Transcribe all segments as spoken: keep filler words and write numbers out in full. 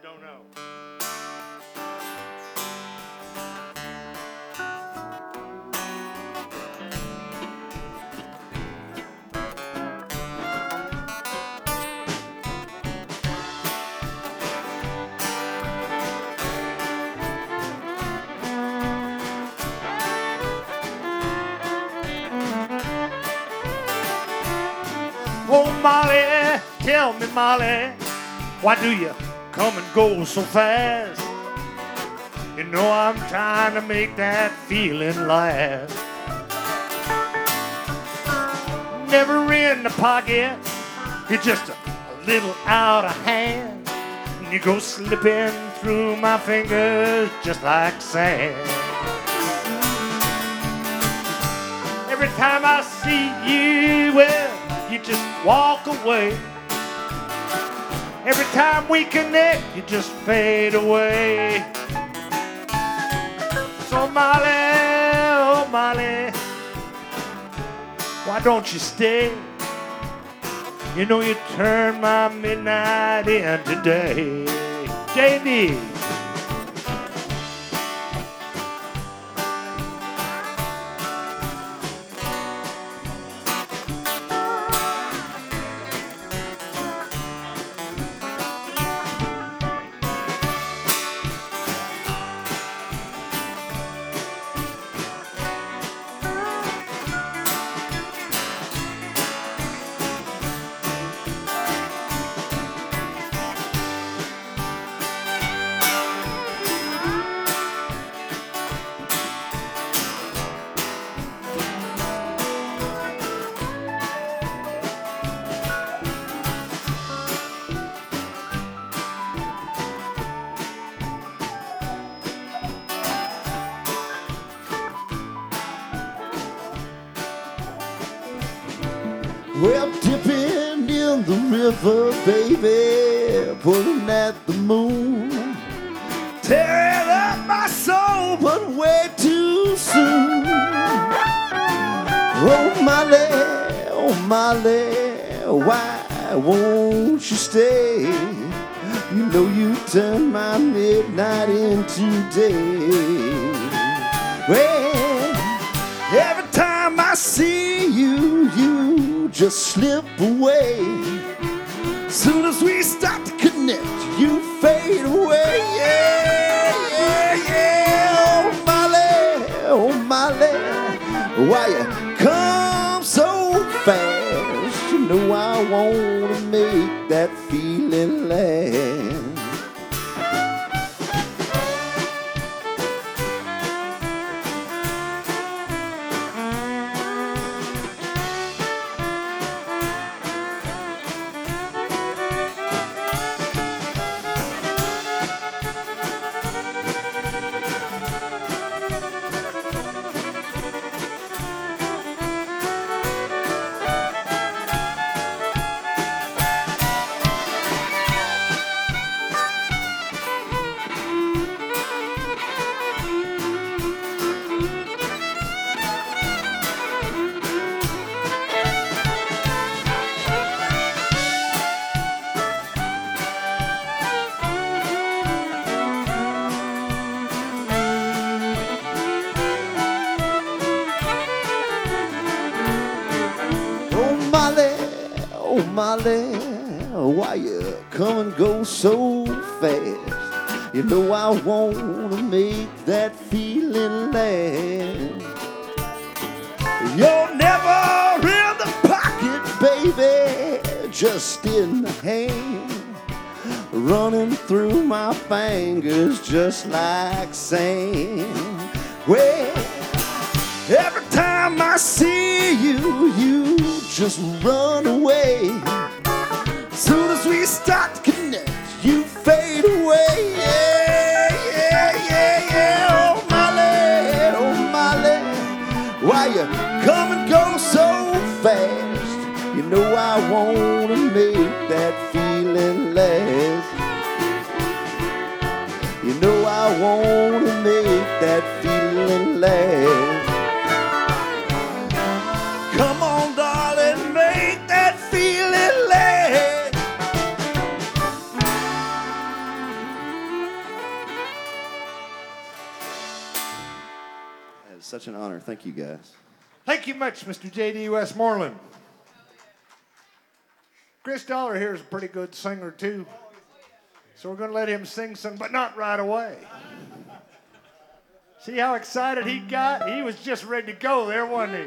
don't know. Oh, Molly, tell me, Molly, why do you come and go so fast? You know I'm trying to make that feeling last. Never in the pocket, you're just a, a little out of hand. And you go slipping through my fingers just like sand. Every time I see you, well, you just walk away. Every time we connect, you just fade away. So Molly, oh Molly, why don't you stay? You know you turned my midnight into day. J D. Well, dipping in the river, baby, pulling at the moon, tearing up my soul, but way too soon. Oh, Molly, oh, Molly, why won't you stay? You know you turned my midnight into day. Well, every time I see you, you just slip away. Soon as we start to connect, you fade away. Yeah, yeah, yeah. Oh, Molly, oh, Molly, why you come so fast? You know I want to make that feeling last. Oh, Molly, why you come and go so fast? You know I want to make that feeling last. You're never in the pocket, baby, just in the hand, running through my fingers just like sand. Well, every time I see you, you just run away. Soon as we start to connect, you fade away. Yeah, yeah, yeah, yeah. Oh, Molly, oh, Molly, why you come and go so fast? You know I want to make that feeling last. You know I want to make that feeling last. Come on, darling, make that feeling last. such an honor. Thank you, guys. Thank you much, Mister J D Westmoreland. Chris Dollar here is a pretty good singer, too. So we're going to let him sing some, but not right away. See how excited he got? He was just ready to go there, wasn't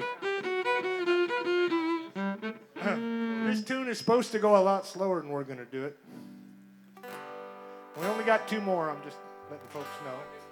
he? This tune is supposed to go a lot slower than we're going to do it. We only got two more. I'm just letting folks know.